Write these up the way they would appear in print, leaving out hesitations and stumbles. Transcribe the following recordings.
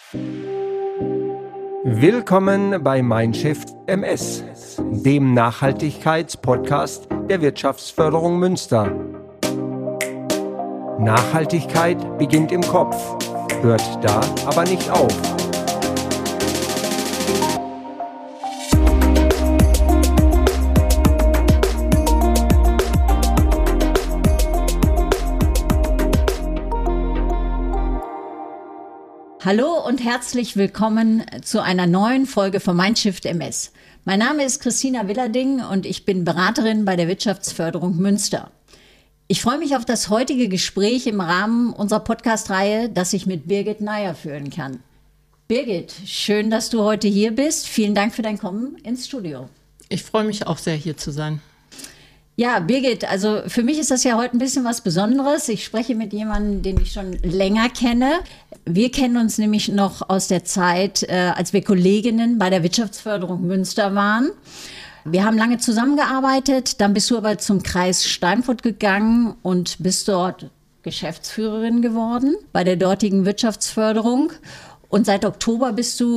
Willkommen bei Mindshift MS, dem Nachhaltigkeitspodcast der Wirtschaftsförderung Münster. Nachhaltigkeit beginnt im Kopf, hört da aber nicht auf. Hallo und herzlich willkommen zu einer neuen Folge von Mindshift MS. Mein Name ist Christina Willerding und ich bin Beraterin bei der Wirtschaftsförderung Münster. Ich freue mich auf das heutige Gespräch im Rahmen unserer Podcast-Reihe, das ich mit Birgit Neier führen kann. Birgit, schön, dass du heute hier bist. Vielen Dank für dein Kommen ins Studio. Ich freue mich auch sehr, hier zu sein. Ja, Birgit, also für mich ist das ja heute ein bisschen was Besonderes. Ich spreche mit jemandem, den ich schon länger kenne. Wir kennen uns nämlich noch aus der Zeit, als wir Kolleginnen bei der Wirtschaftsförderung Münster waren. Wir haben lange zusammengearbeitet, dann bist du aber zum Kreis Steinfurt gegangen und bist dort Geschäftsführerin geworden bei der dortigen Wirtschaftsförderung. Und seit Oktober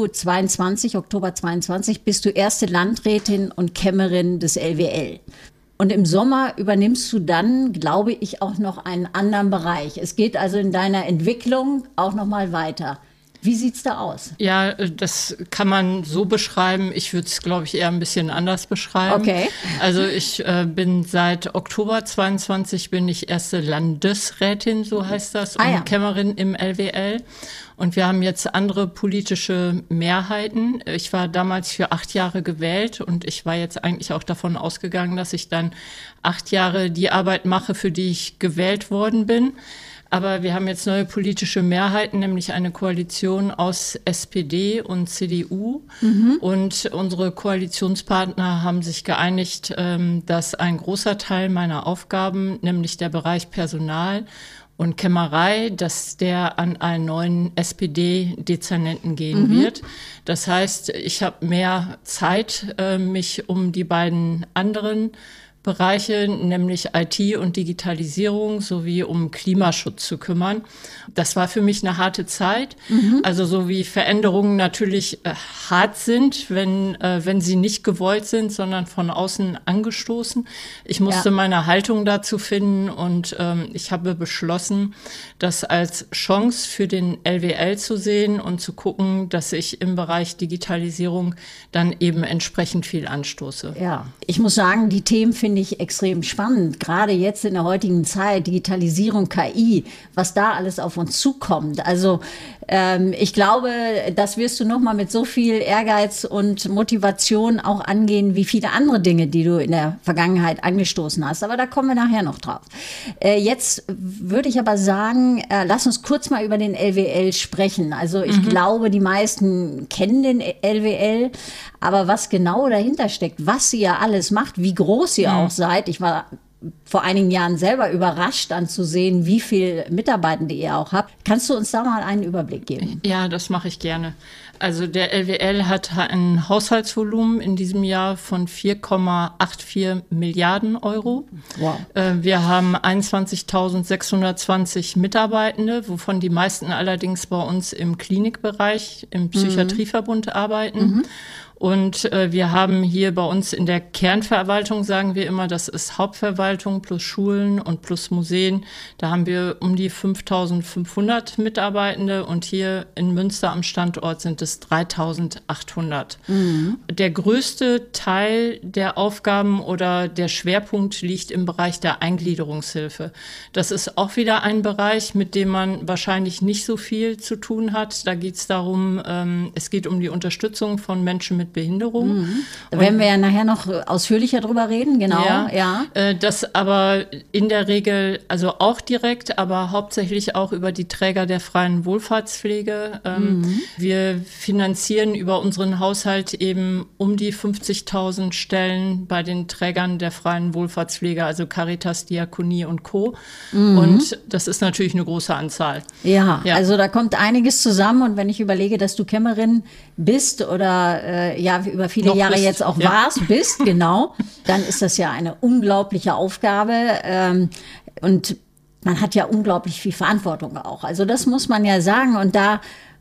22 bist du erste Landrätin und Kämmerin des LWL. Und im Sommer übernimmst du dann, glaube ich, auch noch einen anderen Bereich. Es geht also in deiner Entwicklung auch noch mal weiter. Wie sieht's da aus? Ja, das kann man so beschreiben. Ich würde es, glaube ich, eher ein bisschen anders beschreiben. Okay. Also ich bin seit Oktober 22 bin ich erste Landesrätin, so heißt das, und Kämmerin im LWL. Und wir haben jetzt andere politische Mehrheiten. Ich war damals für 8 Jahre gewählt und ich war jetzt eigentlich auch davon ausgegangen, dass ich dann 8 Jahre die Arbeit mache, für die ich gewählt worden bin. Aber wir haben jetzt neue politische Mehrheiten, nämlich eine Koalition aus SPD und CDU. Und unsere Koalitionspartner haben sich geeinigt, dass ein großer Teil meiner Aufgaben, nämlich der Bereich Personal und Kämmerei, dass der an einen neuen SPD-Dezernenten gehen wird. Das heißt, ich habe mehr Zeit, mich um die beiden anderen Bereiche, nämlich IT und Digitalisierung sowie um Klimaschutz zu kümmern. Das war für mich eine harte Zeit. Also so wie Veränderungen natürlich hart sind, wenn sie nicht gewollt sind, sondern von außen angestoßen. Ich musste meine Haltung dazu finden und ich habe beschlossen, das als Chance für den LWL zu sehen und zu gucken, dass ich im Bereich Digitalisierung dann eben entsprechend viel anstoße. Ja, ich muss sagen, die Themen finde ich extrem spannend. Gerade jetzt in der heutigen Zeit, Digitalisierung, KI, was da alles auf uns zukommt. Also ich glaube, das wirst du nochmal mit so viel Ehrgeiz und Motivation auch angehen, wie viele andere Dinge, die du in der Vergangenheit angestoßen hast. Aber da kommen wir nachher noch drauf. Jetzt würde ich aber sagen, lass uns kurz mal über den LWL sprechen. Also ich glaube, die meisten kennen den LWL, aber was genau dahinter steckt, was ihr alles macht, wie groß ihr auch seid. Ich war vor einigen Jahren selber überrascht anzusehen, wie viele Mitarbeitende ihr auch habt. Kannst du uns da mal einen Überblick geben? Ja, das mache ich gerne. Also der LWL hat ein Haushaltsvolumen in diesem Jahr von 4,84 Milliarden Euro. Wow. Wir haben 21.620 Mitarbeitende, wovon die meisten allerdings bei uns im Klinikbereich, im Psychiatrieverbund arbeiten. Und wir haben hier bei uns in der Kernverwaltung, sagen wir immer, das ist Hauptverwaltung plus Schulen und plus Museen. Da haben wir um die 5.500 Mitarbeitende und hier in Münster am Standort sind es 3.800. Der größte Teil der Aufgaben oder der Schwerpunkt liegt im Bereich der Eingliederungshilfe. Das ist auch wieder ein Bereich, mit dem man wahrscheinlich nicht so viel zu tun hat. Da geht es darum, es geht um die Unterstützung von Menschen mit Behinderung. Da werden wir ja nachher noch ausführlicher drüber reden, genau. Ja. Das aber in der Regel, also auch direkt, aber hauptsächlich auch über die Träger der freien Wohlfahrtspflege. Wir finanzieren über unseren Haushalt eben um die 50.000 Stellen bei den Trägern der freien Wohlfahrtspflege, also Caritas, Diakonie und Co. Und das ist natürlich eine große Anzahl. Ja, also da kommt einiges zusammen. Und wenn ich überlege, dass du Kämmerin bist oder über viele Jahre jetzt auch bist, genau, dann ist das ja eine unglaubliche Aufgabe. Und man hat ja unglaublich viel Verantwortung auch. Also das muss man ja sagen. Und da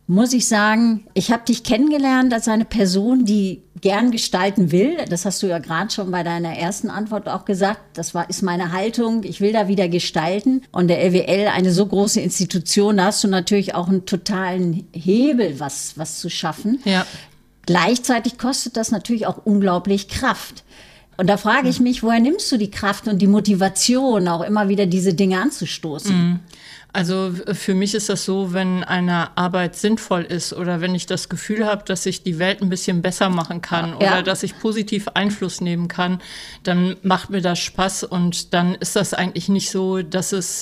muss ich sagen, ich habe dich kennengelernt als eine Person, die gern gestalten will. Das hast du ja gerade schon bei deiner ersten Antwort auch gesagt. Ist meine Haltung. Ich will da wieder gestalten. Und der LWL, eine so große Institution, da hast du natürlich auch einen totalen Hebel, was zu schaffen. Ja. Gleichzeitig kostet das natürlich auch unglaublich Kraft. Und da frage ich mich, woher nimmst du die Kraft und die Motivation, auch immer wieder diese Dinge anzustoßen? Also für mich ist das so, wenn eine Arbeit sinnvoll ist oder wenn ich das Gefühl habe, dass ich die Welt ein bisschen besser machen kann oder dass ich positiv Einfluss nehmen kann, dann macht mir das Spaß und dann ist das eigentlich nicht so, dass es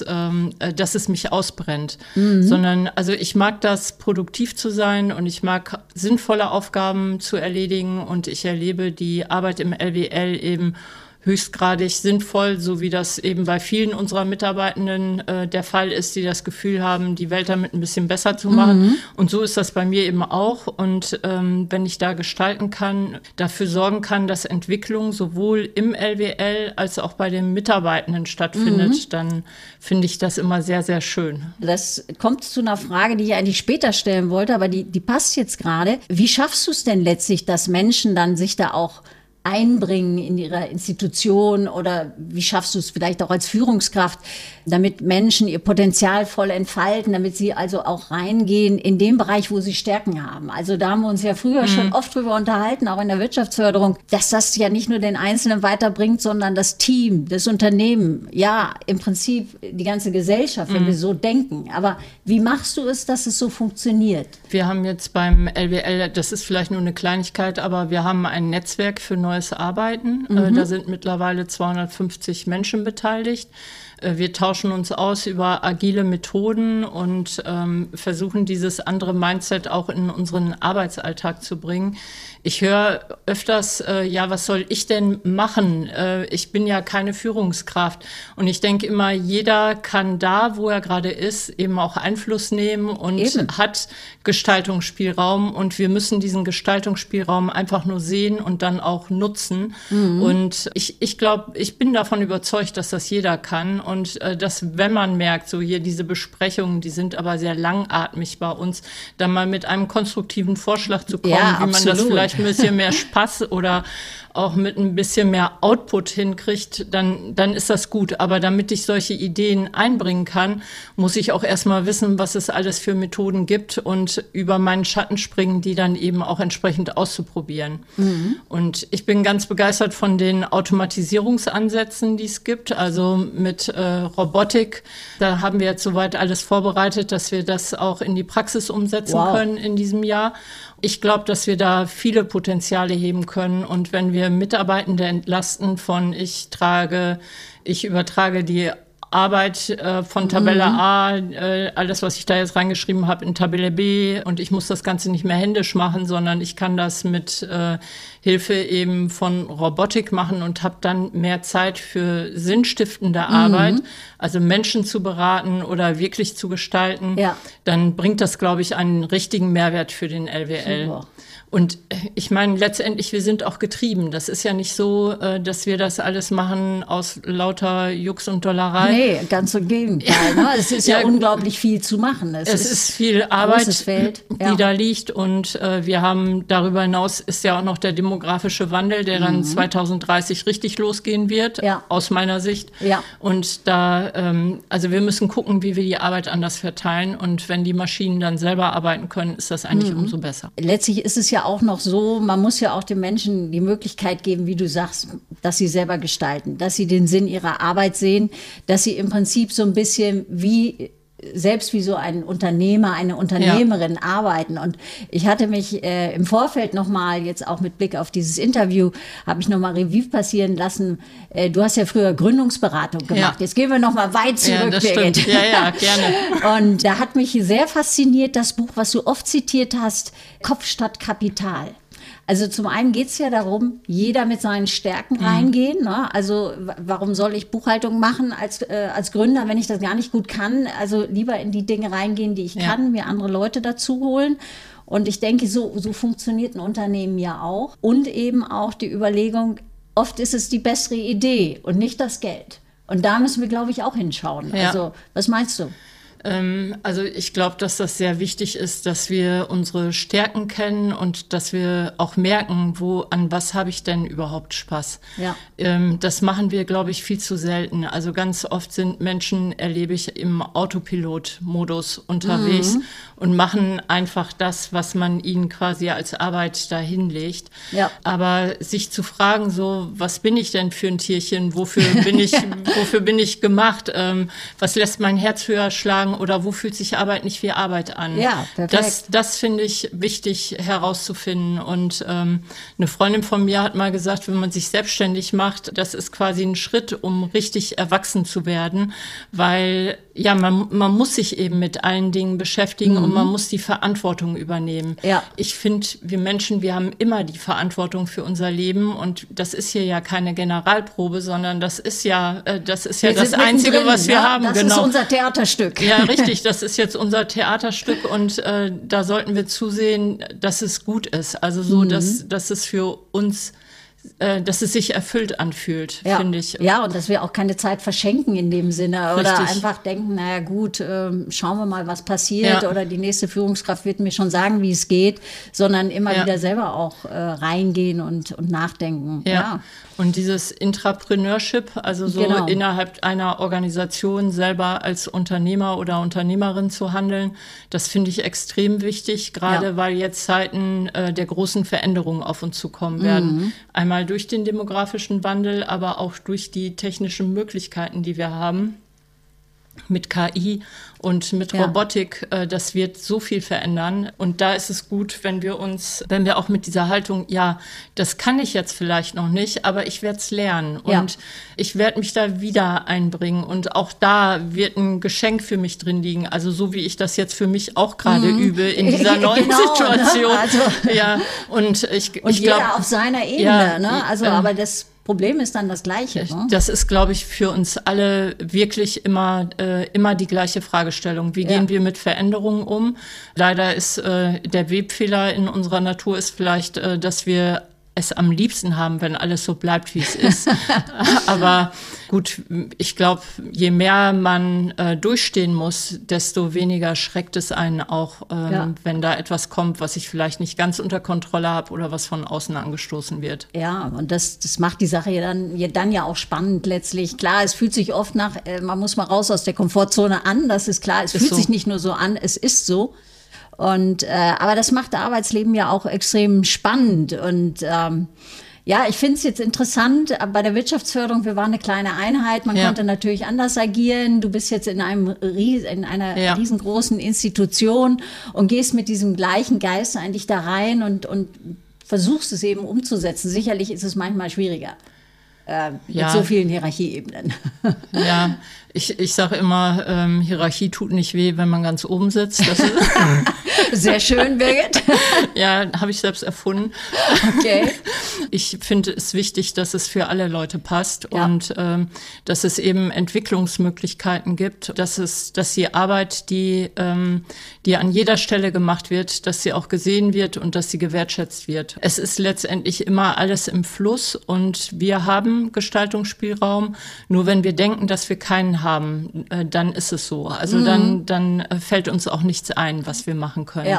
mich ausbrennt, sondern also ich mag das, produktiv zu sein und ich mag sinnvolle Aufgaben zu erledigen und ich erlebe die Arbeit im LWL eben höchstgradig sinnvoll, so wie das eben bei vielen unserer Mitarbeitenden der Fall ist, die das Gefühl haben, die Welt damit ein bisschen besser zu machen. Und so ist das bei mir eben auch. Und wenn ich da gestalten kann, dafür sorgen kann, dass Entwicklung sowohl im LWL als auch bei den Mitarbeitenden stattfindet, dann finde ich das immer sehr, sehr schön. Das kommt zu einer Frage, die ich eigentlich später stellen wollte, aber die passt jetzt gerade. Wie schaffst du es denn letztlich, dass Menschen dann sich da auch einbringen in ihrer Institution oder wie schaffst du es vielleicht auch als Führungskraft, damit Menschen ihr Potenzial voll entfalten, damit sie also auch reingehen in den Bereich, wo sie Stärken haben. Also da haben wir uns ja früher schon oft drüber unterhalten, auch in der Wirtschaftsförderung, dass das ja nicht nur den Einzelnen weiterbringt, sondern das Team, das Unternehmen, ja, im Prinzip die ganze Gesellschaft, wenn wir so denken. Aber wie machst du es, dass es so funktioniert? Wir haben jetzt beim LWL, das ist vielleicht nur eine Kleinigkeit, aber wir haben ein Netzwerk für neues Arbeiten. Da sind mittlerweile 250 Menschen beteiligt. Wir tauschen uns aus über agile Methoden und versuchen, dieses andere Mindset auch in unseren Arbeitsalltag zu bringen. Ich höre öfters, was soll ich denn machen? Ich bin ja keine Führungskraft. Und ich denke immer, jeder kann da, wo er gerade ist, eben auch Einfluss nehmen und hat Gestaltungsspielraum. Und wir müssen diesen Gestaltungsspielraum einfach nur sehen und dann auch nutzen. Und ich glaube, ich bin davon überzeugt, dass das jeder kann. Und dass, wenn man merkt, so hier diese Besprechungen, die sind aber sehr langatmig bei uns, dann mal mit einem konstruktiven Vorschlag zu kommen, wie man das vielleicht ein bisschen mehr Spaß oder auch mit ein bisschen mehr Output hinkriegt, dann ist das gut. Aber damit ich solche Ideen einbringen kann, muss ich auch erstmal wissen, was es alles für Methoden gibt und über meinen Schatten springen, die dann eben auch entsprechend auszuprobieren. Und ich bin ganz begeistert von den Automatisierungsansätzen, die es gibt, also mit Robotik. Da haben wir jetzt soweit alles vorbereitet, dass wir das auch in die Praxis umsetzen können in diesem Jahr. Ich glaube, dass wir da viele Potenziale heben können. Und wenn wir Mitarbeitende entlasten von ich übertrage die Arbeit von Tabelle A, alles, was ich da jetzt reingeschrieben habe, in Tabelle B und ich muss das Ganze nicht mehr händisch machen, sondern ich kann das mit Hilfe eben von Robotik machen und habe dann mehr Zeit für sinnstiftende Arbeit, also Menschen zu beraten oder wirklich zu gestalten, dann bringt das, glaube ich, einen richtigen Mehrwert für den LWL. Super. Und ich meine, letztendlich, wir sind auch getrieben. Das ist ja nicht so, dass wir das alles machen aus lauter Jux und Dollerei. Nee, ganz im Gegenteil. Ne? Es ist ja unglaublich viel zu machen. Es ist viel Arbeit, die da liegt. Und wir haben darüber hinaus ist ja auch noch der demografische Wandel, der dann 2030 richtig losgehen wird, aus meiner Sicht. Ja. Und da, also wir müssen gucken, wie wir die Arbeit anders verteilen. Und wenn die Maschinen dann selber arbeiten können, ist das eigentlich umso besser. Letztlich ist es ja auch noch so, man muss ja auch den Menschen die Möglichkeit geben, wie du sagst, dass sie selber gestalten, dass sie den Sinn ihrer Arbeit sehen, dass sie im Prinzip so ein bisschen wie so ein Unternehmer, eine Unternehmerin arbeiten. Und ich hatte mich im Vorfeld nochmal, jetzt auch mit Blick auf dieses Interview, habe ich nochmal Revue passieren lassen. Du hast ja früher Gründungsberatung gemacht. Jetzt gehen wir nochmal weit zurück. Ja, das stimmt. Ja, gerne. Und da hat mich sehr fasziniert das Buch, was du oft zitiert hast, Kopf statt Kapital. Also zum einen geht es ja darum, jeder mit seinen Stärken reingehen. Ne? Also warum soll ich Buchhaltung machen als Gründer, wenn ich das gar nicht gut kann? Also lieber in die Dinge reingehen, die ich kann, mir andere Leute dazu holen. Und ich denke, so funktioniert ein Unternehmen ja auch. Und eben auch die Überlegung, oft ist es die bessere Idee und nicht das Geld. Und da müssen wir, glaube ich, auch hinschauen. Also was meinst du? Also ich glaube, dass das sehr wichtig ist, dass wir unsere Stärken kennen und dass wir auch merken, an was habe ich denn überhaupt Spaß. Ja. Das machen wir, glaube ich, viel zu selten. Also ganz oft sind Menschen, erlebe ich, im Autopilot-Modus unterwegs und machen einfach das, was man ihnen quasi als Arbeit dahin legt. Ja. Aber sich zu fragen, so, was bin ich denn für ein Tierchen? Wofür bin ich gemacht? Was lässt mein Herz höher schlagen? Oder wo fühlt sich Arbeit nicht wie Arbeit an? Ja, perfekt. Das finde ich wichtig herauszufinden. Und eine Freundin von mir hat mal gesagt, wenn man sich selbstständig macht, das ist quasi ein Schritt, um richtig erwachsen zu werden, weil ja, man muss sich eben mit allen Dingen beschäftigen und man muss die Verantwortung übernehmen. Ja. Ich finde, wir Menschen, wir haben immer die Verantwortung für unser Leben und das ist hier ja keine Generalprobe, sondern das ist ja das Einzige, was wir haben. Das ist unser Theaterstück. Ja, richtig, das ist jetzt unser Theaterstück und da sollten wir zusehen, dass es gut ist. Also so, dass es für uns dass es sich erfüllt anfühlt, finde ich. Ja, und dass wir auch keine Zeit verschenken in dem Sinne. Oder Richtig. einfach denken, naja gut, schauen wir mal, was passiert. Oder die nächste Führungskraft wird mir schon sagen, wie es geht. Sondern immer wieder selber auch reingehen und nachdenken. Ja. Und dieses Intrapreneurship, also so innerhalb einer Organisation selber als Unternehmer oder Unternehmerin zu handeln, das finde ich extrem wichtig, gerade weil jetzt Zeiten der großen Veränderungen auf uns zukommen werden. Einmal durch den demografischen Wandel, aber auch durch die technischen Möglichkeiten, die wir haben. Mit KI und mit Robotik, das wird so viel verändern. Und da ist es gut, wenn wir auch mit dieser Haltung, ja, das kann ich jetzt vielleicht noch nicht, aber ich werde es lernen und ich werde mich da wieder einbringen. Und auch da wird ein Geschenk für mich drin liegen. Also so wie ich das jetzt für mich auch gerade übe in dieser neuen Situation. Ne? Also und jeder glaub, auf seiner Ebene. Ne? Also, aber das Problem ist dann das Gleiche. Ne? Das ist, glaube ich, für uns alle wirklich immer die gleiche Fragestellung. Wie gehen wir mit Veränderungen um? Leider ist der Webfehler in unserer Natur ist vielleicht, dass wir es am liebsten haben, wenn alles so bleibt, wie es ist. Aber gut, ich glaube, je mehr man durchstehen muss, desto weniger schreckt es einen auch, wenn da etwas kommt, was ich vielleicht nicht ganz unter Kontrolle habe oder was von außen angestoßen wird. Ja, und das macht die Sache dann ja auch spannend letztlich. Klar, es fühlt sich oft man muss mal raus aus der Komfortzone an, das ist klar. Es fühlt sich nicht nur so an, es ist so. Und aber das macht das Arbeitsleben ja auch extrem spannend. Und ich finde es jetzt interessant, bei der Wirtschaftsförderung, wir waren eine kleine Einheit, man konnte natürlich anders agieren. Du bist jetzt in einer riesengroßen Institution und gehst mit diesem gleichen Geist eigentlich da rein und versuchst es eben umzusetzen. Sicherlich ist es manchmal schwieriger. Mit so vielen Hierarchieebenen. Ja, ich sage immer, Hierarchie tut nicht weh, wenn man ganz oben sitzt. Das ist sehr schön, Birgit. Ja, habe ich selbst erfunden. Okay. Ich finde es wichtig, dass es für alle Leute passt und dass es eben Entwicklungsmöglichkeiten gibt, dass die Arbeit, die an jeder Stelle gemacht wird, dass sie auch gesehen wird und dass sie gewertschätzt wird. Es ist letztendlich immer alles im Fluss und wir haben Gestaltungsspielraum. Nur wenn wir denken, dass wir keinen haben, dann ist es so. Also dann fällt uns auch nichts ein, was wir machen können.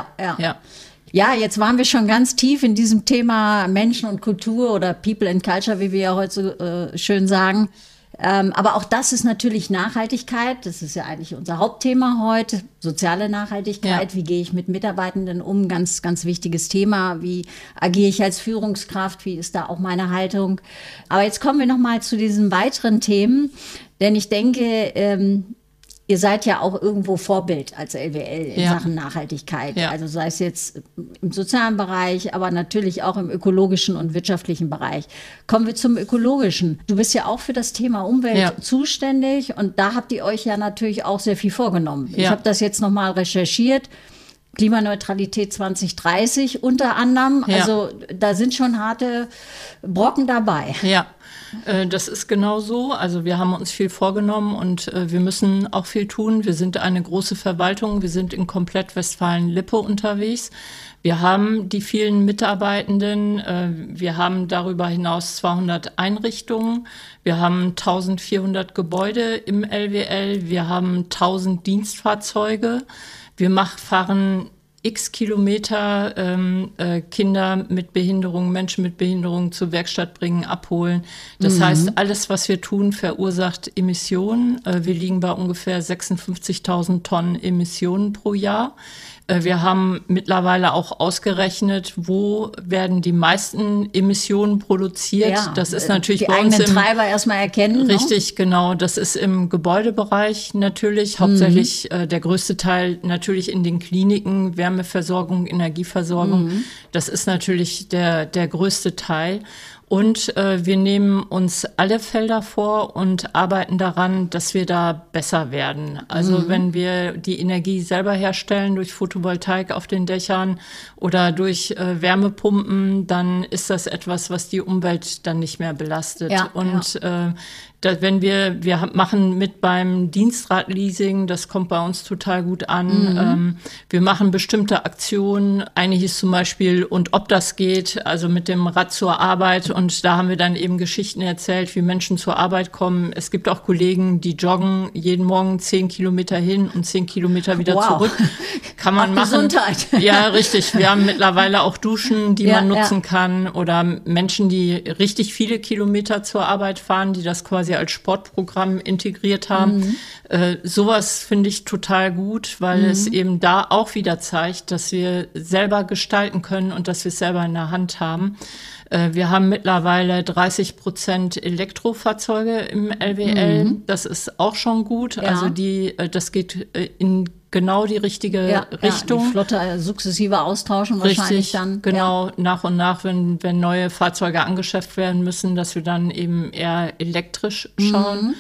Ja, jetzt waren wir schon ganz tief in diesem Thema Menschen und Kultur oder People and Culture, wie wir ja heute so schön sagen. Aber auch das ist natürlich Nachhaltigkeit. Das ist ja eigentlich unser Hauptthema heute. Soziale Nachhaltigkeit. Wie gehe ich mit Mitarbeitenden um? Ganz, ganz wichtiges Thema. Wie agiere ich als Führungskraft? Wie ist da auch meine Haltung? Aber jetzt kommen wir noch mal zu diesen weiteren Themen. Denn ich denke, ihr seid ja auch irgendwo Vorbild als LWL in Sachen Nachhaltigkeit. Ja. Also sei es jetzt im sozialen Bereich, aber natürlich auch im ökologischen und wirtschaftlichen Bereich. Kommen wir zum ökologischen. Du bist ja auch für das Thema Umwelt zuständig und da habt ihr euch ja natürlich auch sehr viel vorgenommen. Ich habe das jetzt nochmal recherchiert. Klimaneutralität 2030 unter anderem. Ja. Also da sind schon harte Brocken dabei. Ja. Das ist genau so. Also wir haben uns viel vorgenommen und wir müssen auch viel tun. Wir sind eine große Verwaltung. Wir sind in komplett Westfalen-Lippe unterwegs. Wir haben die vielen Mitarbeitenden. Wir haben darüber hinaus 200 Einrichtungen. Wir haben 1400 Gebäude im LWL. Wir haben 1000 Dienstfahrzeuge. Wir fahren x Kilometer Kinder mit Behinderung, Menschen mit Behinderung zur Werkstatt bringen, abholen. Das heißt, alles, was wir tun, verursacht Emissionen. Wir liegen bei ungefähr 56.000 Tonnen Emissionen pro Jahr. Wir haben mittlerweile auch ausgerechnet, wo werden die meisten Emissionen produziert. Ja, das ist natürlich die bei uns eigenen Treiber erstmal erkennen. Richtig, genau. Das ist im Gebäudebereich natürlich, hauptsächlich der größte Teil natürlich in den Kliniken, Wärmeversorgung, Energieversorgung. Das ist natürlich der größte Teil. Und wir nehmen uns alle Felder vor und arbeiten daran, dass wir da besser werden. Also wenn wir die Energie selber herstellen durch Photovoltaik auf den Dächern oder durch Wärmepumpen, dann ist das etwas, was die Umwelt dann nicht mehr belastet. Ja, und wenn wir machen mit beim Dienstradleasing, das kommt bei uns total gut an. Wir machen bestimmte Aktionen. Eine hieß zum Beispiel, und ob das geht, also mit dem Rad zur Arbeit. Und da haben wir dann eben Geschichten erzählt, wie Menschen zur Arbeit kommen. Es gibt auch Kollegen, die joggen jeden Morgen 10 Kilometer hin und 10 Kilometer wieder zurück. Kann man machen. Gesundheit. Ja, richtig. Wir haben mittlerweile auch Duschen, die man nutzen kann. Oder Menschen, die richtig viele Kilometer zur Arbeit fahren, die das quasi als Sportprogramm integriert haben. Sowas finde ich total gut, weil es eben da auch wieder zeigt, dass wir selber gestalten können und dass wir es selber in der Hand haben. Wir haben mittlerweile 30% Elektrofahrzeuge im LWL. Das ist auch schon gut. Ja. Also das geht in genau die richtige Richtung. Ja, die Flotte sukzessive austauschen wahrscheinlich Richtig, dann. genau, nach und nach, wenn neue Fahrzeuge angeschafft werden müssen, dass wir dann eben eher elektrisch schauen.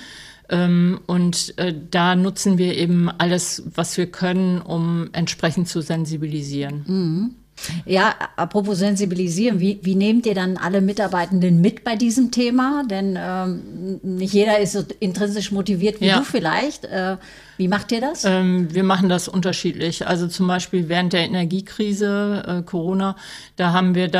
Und da nutzen wir eben alles, was wir können, um entsprechend zu sensibilisieren. Ja, apropos sensibilisieren, wie nehmt ihr dann alle Mitarbeitenden mit bei diesem Thema? Denn nicht jeder ist so intrinsisch motiviert wie du vielleicht. Wie macht ihr das? Wir machen das unterschiedlich. Also zum Beispiel während der Energiekrise, Corona, da haben wir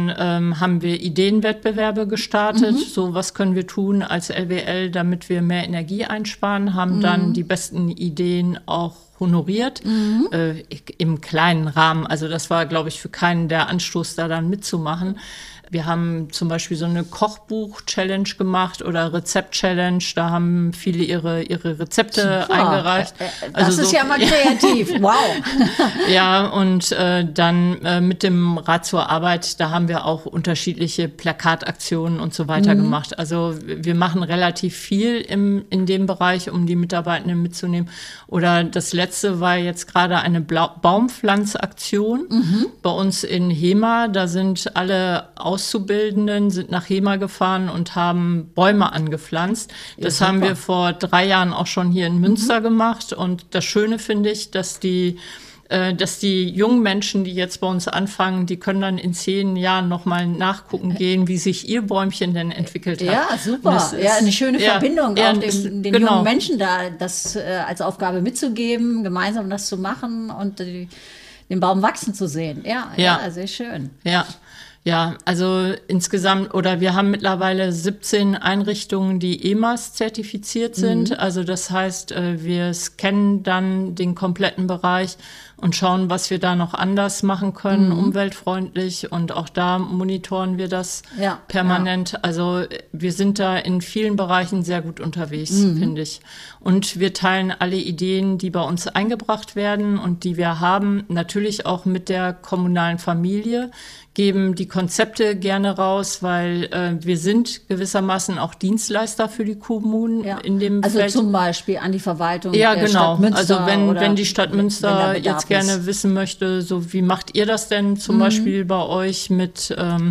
Ideenwettbewerbe gestartet. So, was können wir tun als LWL, damit wir mehr Energie einsparen, haben dann die besten Ideen auch honoriert, im kleinen Rahmen. Also das war, glaube ich, für keinen der Anstoß, da dann mitzumachen. Wir haben zum Beispiel so eine Kochbuch-Challenge gemacht oder Rezept-Challenge. Da haben viele ihre Rezepte eingereicht. Das ist ja mal kreativ. Wow. Ja, und dann mit dem Rad zur Arbeit, da haben wir auch unterschiedliche Plakataktionen und so weiter gemacht. Also wir machen relativ viel in dem Bereich, um die Mitarbeitenden mitzunehmen. Oder das letzte war jetzt gerade eine Baumpflanzaktion bei uns in Hema. Da sind alle Auszubildenden sind nach Hema gefahren und haben Bäume angepflanzt. Das haben wir vor 3 Jahren auch schon hier in Münster gemacht. Und das Schöne finde ich, dass die jungen Menschen, die jetzt bei uns anfangen, die können dann in 10 Jahren nochmal nachgucken gehen, wie sich ihr Bäumchen denn entwickelt hat. Ja, super. Eine schöne Verbindung, auch den genau. jungen Menschen da das als Aufgabe mitzugeben, gemeinsam das zu machen und den Baum wachsen zu sehen. Ja, sehr schön. Ja, also insgesamt, oder wir haben mittlerweile 17 Einrichtungen, die EMAS zertifiziert sind. Also das heißt, wir scannen dann den kompletten Bereich und schauen, was wir da noch anders machen können, umweltfreundlich. Und auch da monitoren wir das permanent. Ja. Also wir sind da in vielen Bereichen sehr gut unterwegs, finde ich. Und wir teilen alle Ideen, die bei uns eingebracht werden und die wir haben, natürlich auch mit der kommunalen Familie, geben die Konzepte gerne raus, weil wir sind gewissermaßen auch Dienstleister für die Kommunen in dem Also Feld. Zum Beispiel an die Verwaltung der Stadt Münster. Also wenn die Stadt Münster jetzt gerne wissen möchte, so wie macht ihr das denn zum Beispiel bei euch mit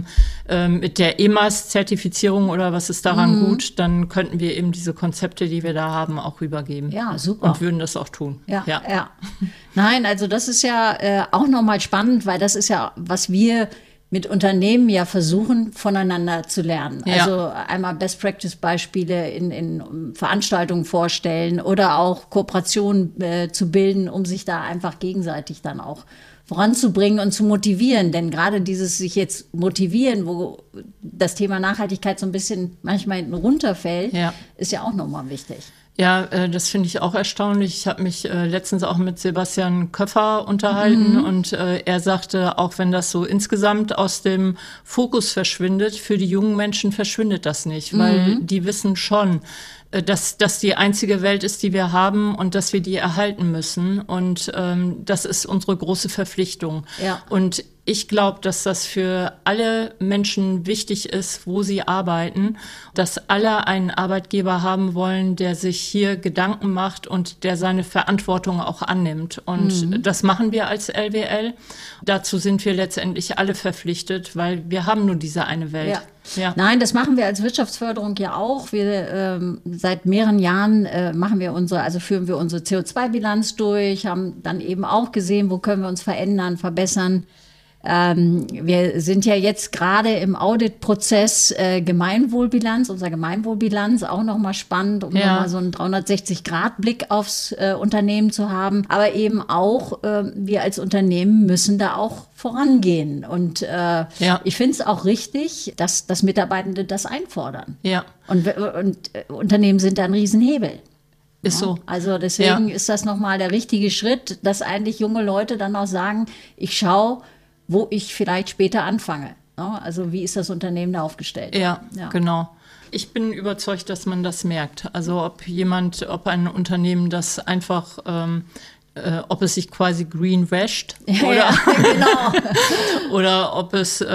der EMAS-Zertifizierung oder was ist daran gut, dann könnten wir eben diese Konzepte, die wir da haben, auch rübergeben. Ja, super. Und würden das auch tun. Ja. Nein, also das ist ja auch nochmal spannend, weil das ist ja, was wir mit Unternehmen ja versuchen, voneinander zu lernen. Also einmal Best-Practice-Beispiele in Veranstaltungen vorstellen oder auch Kooperationen zu bilden, um sich da einfach gegenseitig dann auch voranzubringen und zu motivieren. Denn gerade dieses sich jetzt motivieren, wo das Thema Nachhaltigkeit so ein bisschen manchmal hinten runterfällt, ist ja auch nochmal wichtig. Ja, das finde ich auch erstaunlich. Ich habe mich letztens auch mit Sebastian Köffer unterhalten und er sagte, auch wenn das so insgesamt aus dem Fokus verschwindet, für die jungen Menschen verschwindet das nicht, weil die wissen schon, dass das die einzige Welt ist, die wir haben und dass wir die erhalten müssen. Und das ist unsere große Verpflichtung. Ja. Und ich glaube, dass das für alle Menschen wichtig ist, wo sie arbeiten, dass alle einen Arbeitgeber haben wollen, der sich hier Gedanken macht und der seine Verantwortung auch annimmt. Und das machen wir als LWL. Dazu sind wir letztendlich alle verpflichtet, weil wir haben nur diese eine Welt. Ja. Nein, das machen wir als Wirtschaftsförderung ja auch. Wir seit mehreren Jahren führen wir unsere CO2-Bilanz durch, haben dann eben auch gesehen, wo können wir uns verändern, verbessern. Wir sind ja jetzt gerade im Auditprozess Gemeinwohlbilanz, unser Gemeinwohlbilanz, auch nochmal spannend, um nochmal so einen 360-Grad-Blick aufs Unternehmen zu haben. Aber eben auch, wir als Unternehmen müssen da auch vorangehen. Und ich finde es auch richtig, dass Mitarbeitende das einfordern. Ja. Und Unternehmen sind da ein Riesenhebel. Ist so. Also deswegen ist das nochmal der richtige Schritt, dass eigentlich junge Leute dann auch sagen, ich schaue, wo ich vielleicht später anfange. Also wie ist das Unternehmen da aufgestellt? Ja, genau. Ich bin überzeugt, dass man das merkt. Also ob ein Unternehmen das einfach, ob es sich quasi green washt oder ob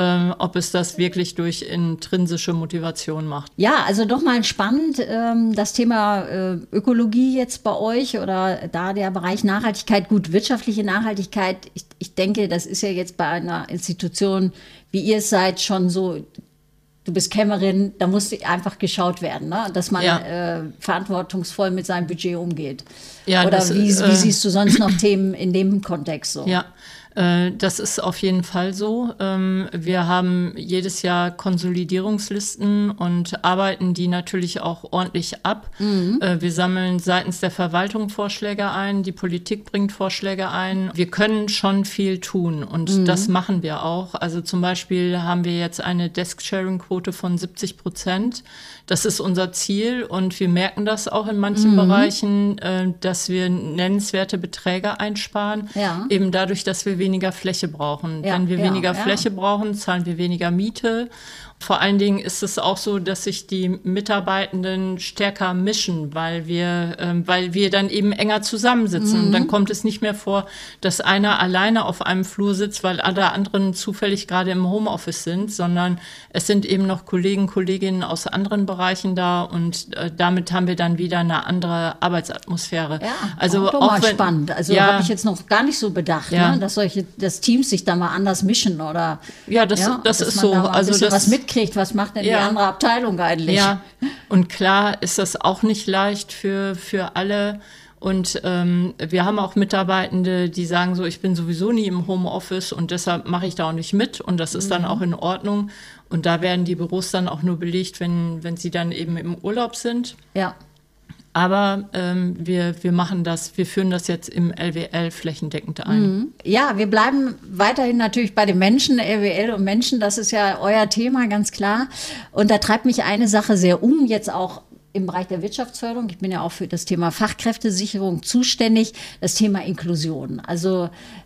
es das wirklich durch intrinsische Motivation macht. Ja, also doch mal spannend, das Thema Ökologie jetzt bei euch oder da der Bereich Nachhaltigkeit, gut, wirtschaftliche Nachhaltigkeit. Ich denke, das ist ja jetzt bei einer Institution, wie ihr es seid, schon so. Du bist Kämmerin, da muss einfach geschaut werden, ne? Dass man verantwortungsvoll mit seinem Budget umgeht. Ja, oder wie siehst du sonst noch Themen in dem Kontext so? Ja, das ist auf jeden Fall so. Wir haben jedes Jahr Konsolidierungslisten und arbeiten die natürlich auch ordentlich ab. Wir sammeln seitens der Verwaltung Vorschläge ein, die Politik bringt Vorschläge ein. Wir können schon viel tun und das machen wir auch. Also zum Beispiel haben wir jetzt eine Desk-Sharing-Quote von 70%. Das ist unser Ziel und wir merken das auch in manchen Bereichen, dass wir nennenswerte Beträge einsparen, eben dadurch, dass wir weniger Fläche brauchen. Wenn wir weniger Fläche brauchen, zahlen wir weniger Miete. Vor allen Dingen ist es auch so, dass sich die Mitarbeitenden stärker mischen, weil wir dann eben enger zusammensitzen. Und dann kommt es nicht mehr vor, dass einer alleine auf einem Flur sitzt, weil alle anderen zufällig gerade im Homeoffice sind, sondern es sind eben noch Kolleginnen aus anderen Bereichen da und damit haben wir dann wieder eine andere Arbeitsatmosphäre. Ja, also auch mal spannend. Also habe ich jetzt noch gar nicht so bedacht, ne? Dass Teams sich da mal anders mischen oder das ist so. Also was mitkriegt, was macht denn die andere Abteilung eigentlich? Ja, und klar ist das auch nicht leicht für alle. Und wir haben auch Mitarbeitende, die sagen so, ich bin sowieso nie im Homeoffice und deshalb mache ich da auch nicht mit. Und das ist dann auch in Ordnung. Und da werden die Büros dann auch nur belegt, wenn sie dann eben im Urlaub sind. Ja. Aber wir machen das, wir führen das jetzt im LWL flächendeckend ein. Ja, wir bleiben weiterhin natürlich bei den Menschen, LWL und Menschen, das ist ja euer Thema, ganz klar. Und da treibt mich eine Sache sehr um, jetzt auch im Bereich der Wirtschaftsförderung. Ich bin ja auch für das Thema Fachkräftesicherung zuständig, das Thema Inklusion. Also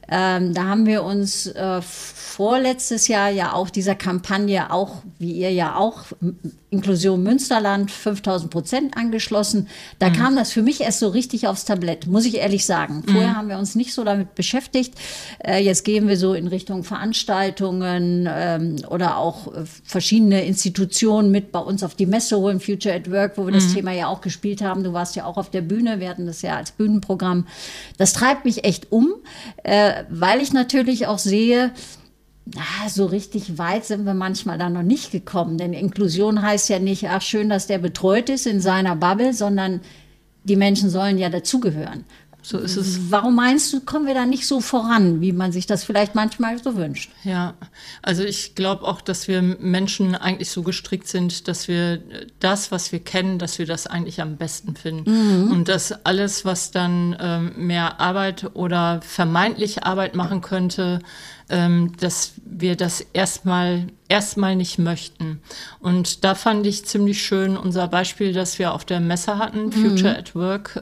Da haben wir uns vorletztes Jahr ja auch dieser Kampagne, auch wie ihr ja auch, Inklusion Münsterland, 5.000% angeschlossen. Da kam das für mich erst so richtig aufs Tablett, muss ich ehrlich sagen. Vorher haben wir uns nicht so damit beschäftigt. Jetzt gehen wir so in Richtung Veranstaltungen oder auch verschiedene Institutionen mit bei uns auf die Messe holen, Future at Work, wo wir das Thema ja auch gespielt haben. Du warst ja auch auf der Bühne, wir hatten das ja als Bühnenprogramm. Das treibt mich echt weil ich natürlich auch sehe, so richtig weit sind wir manchmal da noch nicht gekommen. Denn Inklusion heißt ja nicht, ach schön, dass der betreut ist in seiner Bubble, sondern die Menschen sollen ja dazugehören. So ist es. Warum meinst du, kommen wir da nicht so voran, wie man sich das vielleicht manchmal so wünscht? Ja, also ich glaube auch, dass wir Menschen eigentlich so gestrickt sind, dass wir das, was wir kennen, dass wir das eigentlich am besten finden. Und dass alles, was dann mehr Arbeit oder vermeintlich Arbeit machen könnte, dass wir das erstmal nicht möchten. Und da fand ich ziemlich schön unser Beispiel, das wir auf der Messe hatten, Future at Work.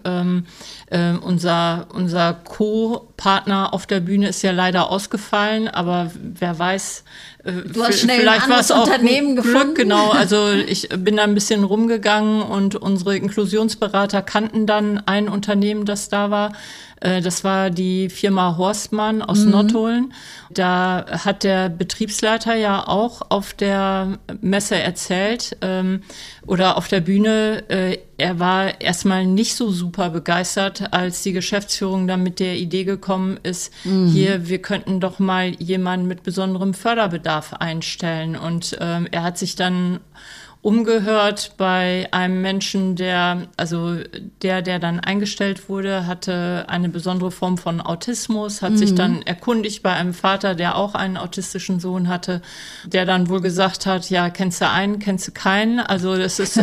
Unser Co-Partner auf der Bühne ist ja leider ausgefallen, aber wer weiß, du hast schnell vielleicht ein anderes Unternehmen gefunden. Genau, also ich bin da ein bisschen rumgegangen und unsere Inklusionsberater kannten dann ein Unternehmen, das da war. Das war die Firma Horstmann aus Nottuln. Da hat der Betriebsleiter ja auch auf der Messe erzählt oder auf der Bühne, er war erstmal nicht so super begeistert, als die Geschäftsführung dann mit der Idee gekommen ist, hier, wir könnten doch mal jemanden mit besonderem Förderbedarf einstellen. Und er hat sich dann umgehört bei einem Menschen, der dann eingestellt wurde, hatte eine besondere Form von Autismus, hat sich dann erkundigt bei einem Vater, der auch einen autistischen Sohn hatte, der dann wohl gesagt hat, ja, kennst du einen, kennst du keinen? Also das ist,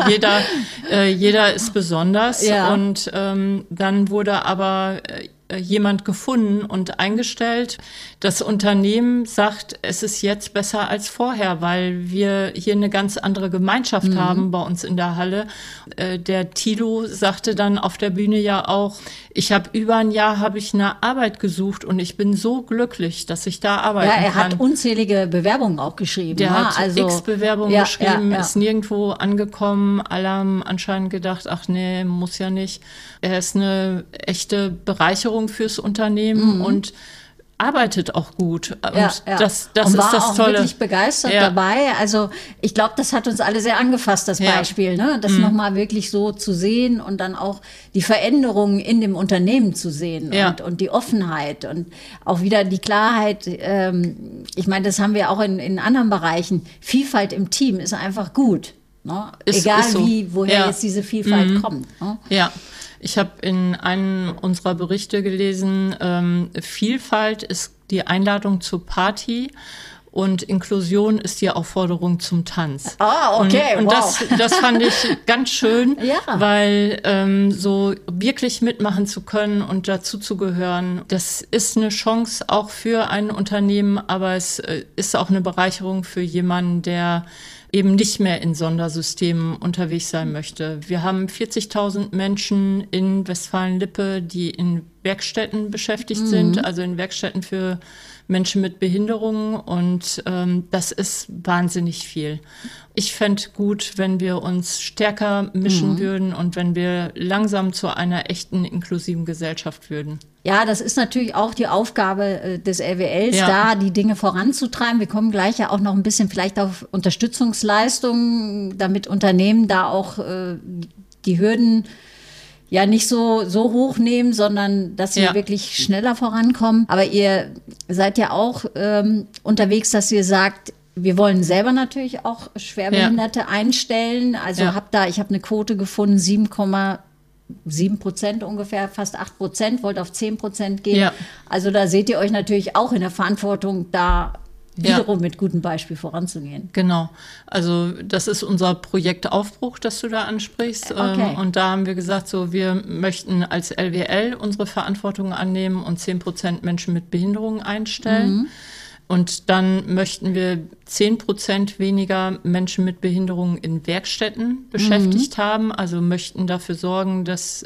jeder ist besonders. Ja. Und dann wurde aber jemand gefunden und eingestellt. Das Unternehmen sagt, es ist jetzt besser als vorher, weil wir hier eine ganz andere Gemeinschaft haben bei uns in der Halle. Der Thilo sagte dann auf der Bühne ja auch, ich habe über ein Jahr eine Arbeit gesucht und ich bin so glücklich, dass ich da arbeiten kann. Ja, er hat unzählige Bewerbungen auch geschrieben. Der hat x Bewerbungen geschrieben, ist nirgendwo angekommen. Alle haben anscheinend gedacht, ach nee, muss ja nicht. Er ist eine echte Bereicherung fürs Unternehmen und arbeitet auch gut. Und das und ist das auch Tolle. Wirklich begeistert dabei. Also ich glaube, das hat uns alle sehr angefasst, das Beispiel, ne? Das nochmal wirklich so zu sehen und dann auch die Veränderungen in dem Unternehmen zu sehen und die Offenheit und auch wieder die Klarheit. Ich meine, das haben wir auch in anderen Bereichen. Vielfalt im Team ist einfach gut. Ne? Egal ist so. Woher jetzt diese Vielfalt kommt. Ne? Ja. Ich habe in einem unserer Berichte gelesen, Vielfalt ist die Einladung zur Party und Inklusion ist die Aufforderung zum Tanz. Ah, okay, und das fand ich ganz schön, weil so wirklich mitmachen zu können und dazu zu gehören, das ist eine Chance auch für ein Unternehmen, aber es ist auch eine Bereicherung für jemanden, der eben nicht mehr in Sondersystemen unterwegs sein möchte. Wir haben 40.000 Menschen in Westfalen-Lippe, die in Werkstätten beschäftigt sind, also in Werkstätten für Menschen mit Behinderungen und das ist wahnsinnig viel. Ich fände gut, wenn wir uns stärker mischen würden und wenn wir langsam zu einer echten inklusiven Gesellschaft würden. Ja, das ist natürlich auch die Aufgabe des LWLs, da die Dinge voranzutreiben. Wir kommen gleich ja auch noch ein bisschen vielleicht auf Unterstützungsleistungen, damit Unternehmen da auch die Hürden ja nicht so hoch nehmen, sondern dass sie wirklich schneller vorankommen. Aber ihr seid ja auch unterwegs, dass ihr sagt, wir wollen selber natürlich auch Schwerbehinderte einstellen. Also ich habe eine Quote gefunden, 7% ungefähr, fast 8%, wollt auf 10% gehen. Ja. Also da seht ihr euch natürlich auch in der Verantwortung, da wiederum mit gutem Beispiel voranzugehen. Genau. Also das ist unser Projekt Aufbruch, das du da ansprichst. Okay. Und da haben wir gesagt, so wir möchten als LWL unsere Verantwortung annehmen und 10% Menschen mit Behinderungen einstellen. Und dann möchten wir 10% weniger Menschen mit Behinderungen in Werkstätten beschäftigt haben. Also möchten dafür sorgen, dass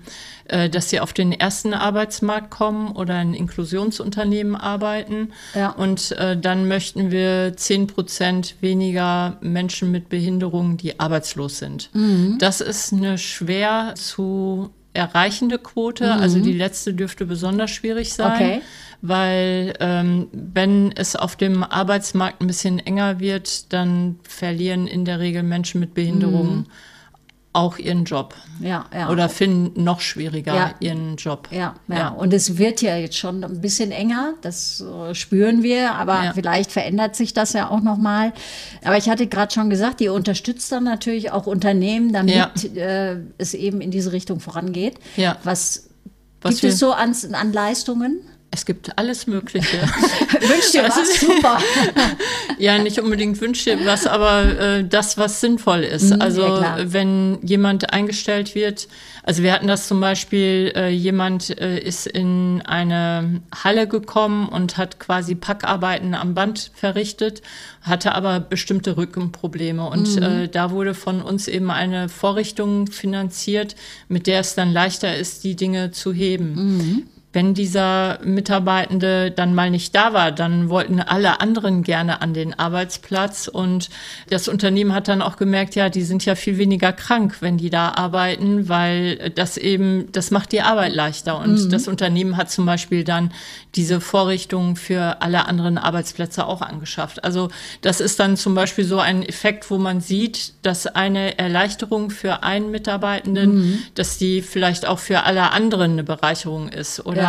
sie auf den ersten Arbeitsmarkt kommen oder in Inklusionsunternehmen arbeiten. Ja. Und dann möchten wir 10% weniger Menschen mit Behinderungen, die arbeitslos sind. Das ist eine schwer zu erreichende Quote. Also die letzte dürfte besonders schwierig sein. Okay. Weil wenn es auf dem Arbeitsmarkt ein bisschen enger wird, dann verlieren in der Regel Menschen mit Behinderungen auch ihren Job. Ja. Oder finden noch schwieriger ihren Job. Ja. Und es wird ja jetzt schon ein bisschen enger, das spüren wir, aber vielleicht verändert sich das ja auch nochmal. Aber ich hatte gerade schon gesagt, ihr unterstützt dann natürlich auch Unternehmen, damit es eben in diese Richtung vorangeht. Ja. Was gibt es so an Leistungen? Es gibt alles Mögliche. Wünsch dir was, super. Ja, nicht unbedingt wünsch dir was, aber das, was sinnvoll ist. Also wenn jemand eingestellt wird, also wir hatten das zum Beispiel, jemand ist in eine Halle gekommen und hat quasi Packarbeiten am Band verrichtet, hatte aber bestimmte Rückenprobleme. Und da wurde von uns eben eine Vorrichtung finanziert, mit der es dann leichter ist, die Dinge zu heben. Wenn dieser Mitarbeitende dann mal nicht da war, dann wollten alle anderen gerne an den Arbeitsplatz. Und das Unternehmen hat dann auch gemerkt, ja, die sind ja viel weniger krank, wenn die da arbeiten, weil das macht die Arbeit leichter. Und das Unternehmen hat zum Beispiel dann diese Vorrichtung für alle anderen Arbeitsplätze auch angeschafft. Also das ist dann zum Beispiel so ein Effekt, wo man sieht, dass eine Erleichterung für einen Mitarbeitenden, dass die vielleicht auch für alle anderen eine Bereicherung ist. Oder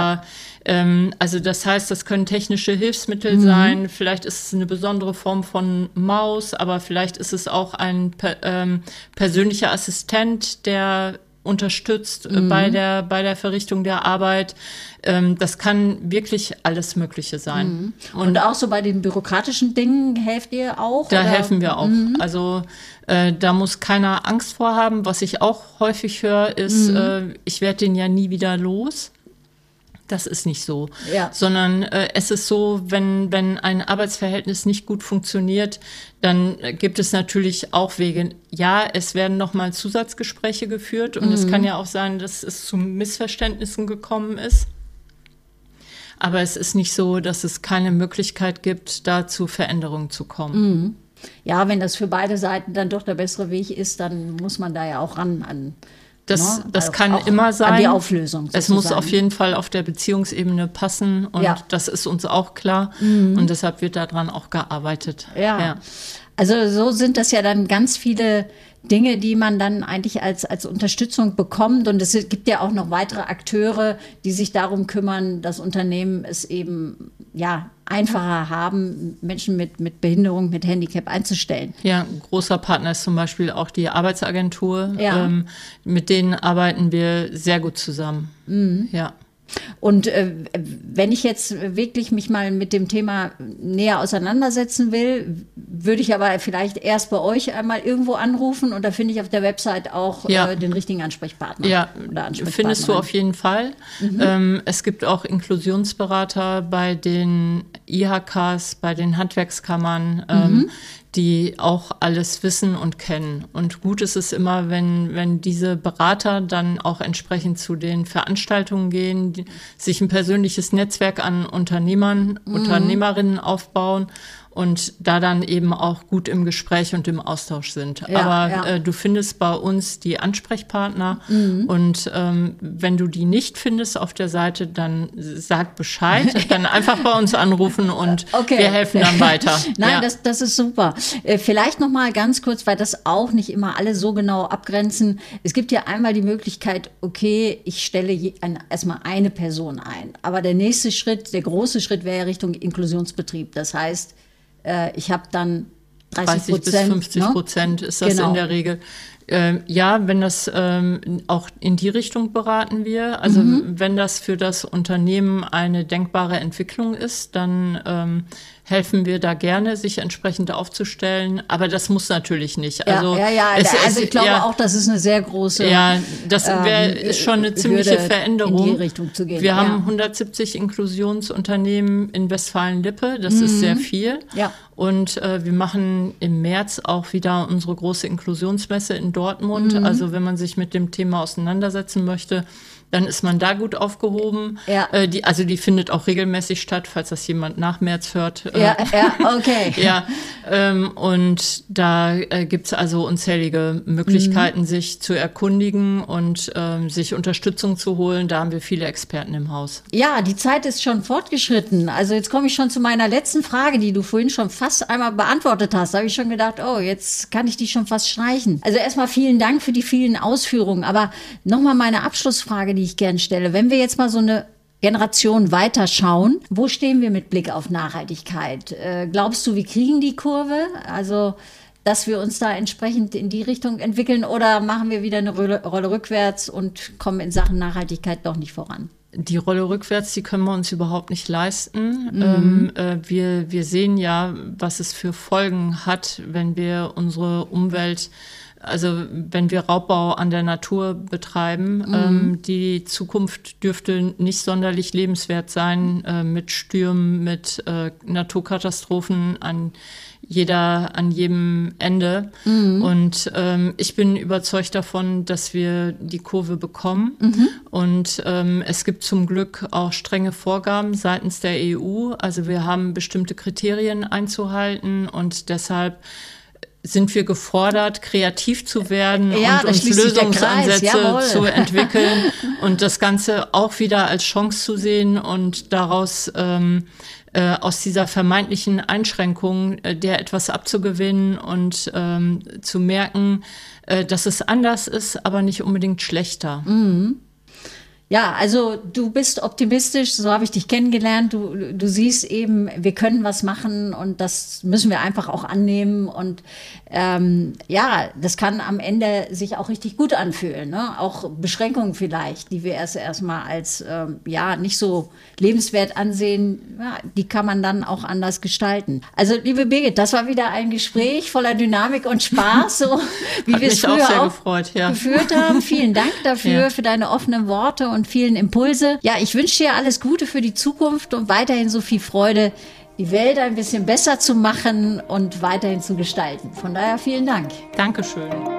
also das heißt, das können technische Hilfsmittel sein, vielleicht ist es eine besondere Form von Maus, aber vielleicht ist es auch ein persönlicher Assistent, der unterstützt bei der Verrichtung der Arbeit. Das kann wirklich alles Mögliche sein. Und auch so bei den bürokratischen Dingen helft ihr auch? Da helfen wir auch. Also da muss keiner Angst vor haben. Was ich auch häufig höre, ist, ich werde den ja nie wieder los. Das ist nicht so, sondern es ist so, wenn ein Arbeitsverhältnis nicht gut funktioniert, dann gibt es natürlich auch Wege. Ja, es werden nochmal Zusatzgespräche geführt und es kann ja auch sein, dass es zu Missverständnissen gekommen ist. Aber es ist nicht so, dass es keine Möglichkeit gibt, da zu Veränderungen zu kommen. Ja, wenn das für beide Seiten dann doch der bessere Weg ist, dann muss man da ja auch ran an. Das kann immer sein. An die Auflösung sozusagen. Es muss auf jeden Fall auf der Beziehungsebene passen und das ist uns auch klar und deshalb wird daran auch gearbeitet. Ja. Also so sind das ja dann ganz viele Dinge, die man dann eigentlich als Unterstützung bekommt. Und es gibt ja auch noch weitere Akteure, die sich darum kümmern, dass Unternehmen es eben einfacher haben, Menschen mit Behinderung, mit Handicap einzustellen. Ja, ein großer Partner ist zum Beispiel auch die Arbeitsagentur. Mit denen arbeiten wir sehr gut zusammen. Ja. Und wenn ich jetzt wirklich mich mal mit dem Thema näher auseinandersetzen will, würde ich aber vielleicht erst bei euch einmal irgendwo anrufen und da finde ich auf der Website auch den richtigen Ansprechpartner. Ja, findest du auf jeden Fall. Es gibt auch Inklusionsberater bei den IHKs, bei den Handwerkskammern, die auch alles wissen und kennen. Und gut ist es immer, wenn diese Berater dann auch entsprechend zu den Veranstaltungen gehen, sich ein persönliches Netzwerk an Unternehmerinnen aufbauen und da dann eben auch gut im Gespräch und im Austausch sind. Aber du findest bei uns die Ansprechpartner und wenn du die nicht findest auf der Seite, dann sag Bescheid, dann einfach bei uns anrufen und wir helfen dann weiter. Nein, das ist super. Vielleicht noch mal ganz kurz, weil das auch nicht immer alle so genau abgrenzen. Es gibt ja einmal die Möglichkeit, ich stelle erstmal eine Person ein. Aber der nächste Schritt, der große Schritt wäre ja Richtung Inklusionsbetrieb. Das heißt, ich habe dann 30% bis 50% ist das in der Regel. Ja, wenn das auch in die Richtung beraten wir. Also wenn das für das Unternehmen eine denkbare Entwicklung ist, dann helfen wir da gerne, sich entsprechend aufzustellen. Aber das muss natürlich nicht. Also, also ich glaube auch, das ist eine sehr große das ist schon eine ziemliche Veränderung. In die Richtung zu gehen. Wir haben 170 Inklusionsunternehmen in Westfalen-Lippe. Das ist sehr viel. Ja. Und wir machen im März auch wieder unsere große Inklusionsmesse in Dortmund. Also wenn man sich mit dem Thema auseinandersetzen möchte, dann ist man da gut aufgehoben. Ja. Die findet auch regelmäßig statt, falls das jemand nach März hört. Okay. Und da gibt's also unzählige Möglichkeiten, sich zu erkundigen und sich Unterstützung zu holen. Da haben wir viele Experten im Haus. Ja, die Zeit ist schon fortgeschritten. Also jetzt komme ich schon zu meiner letzten Frage, die du vorhin schon fast einmal beantwortet hast. Da habe ich schon gedacht, jetzt kann ich die schon fast streichen. Also erstmal vielen Dank für die vielen Ausführungen. Aber nochmal meine Abschlussfrage, die ich gern stelle. Wenn wir jetzt mal so eine Generation weiterschauen, wo stehen wir mit Blick auf Nachhaltigkeit? Glaubst du, wir kriegen die Kurve? Also, dass wir uns da entsprechend in die Richtung entwickeln, oder machen wir wieder eine Rolle rückwärts und kommen in Sachen Nachhaltigkeit doch nicht voran? Die Rolle rückwärts, die können wir uns überhaupt nicht leisten. Wir sehen ja, was es für Folgen hat, wenn wir unsere Umwelt, also wenn wir Raubbau an der Natur betreiben. Die Zukunft dürfte nicht sonderlich lebenswert sein, mit Stürmen, mit Naturkatastrophen an jedem Ende. Und ich bin überzeugt davon, dass wir die Kurve bekommen. Und es gibt zum Glück auch strenge Vorgaben seitens der EU. Also wir haben bestimmte Kriterien einzuhalten, und deshalb sind wir gefordert, kreativ zu werden und uns Lösungsansätze zu entwickeln und das Ganze auch wieder als Chance zu sehen und daraus aus dieser vermeintlichen Einschränkung der etwas abzugewinnen und zu merken, dass es anders ist, aber nicht unbedingt schlechter. Ja, also du bist optimistisch, so habe ich dich kennengelernt. Du siehst eben, wir können was machen, und das müssen wir einfach auch annehmen. Und das kann am Ende sich auch richtig gut anfühlen, ne? Auch Beschränkungen vielleicht, die wir erstmal als nicht so lebenswert ansehen, die kann man dann auch anders gestalten. Also liebe Birgit, das war wieder ein Gespräch voller Dynamik und Spaß, so wie wir es früher auch geführt haben. Vielen Dank dafür, für deine offenen Worte und vielen Impulse. Ja, ich wünsche dir alles Gute für die Zukunft und weiterhin so viel Freude, die Welt ein bisschen besser zu machen und weiterhin zu gestalten. Von daher vielen Dank. Dankeschön.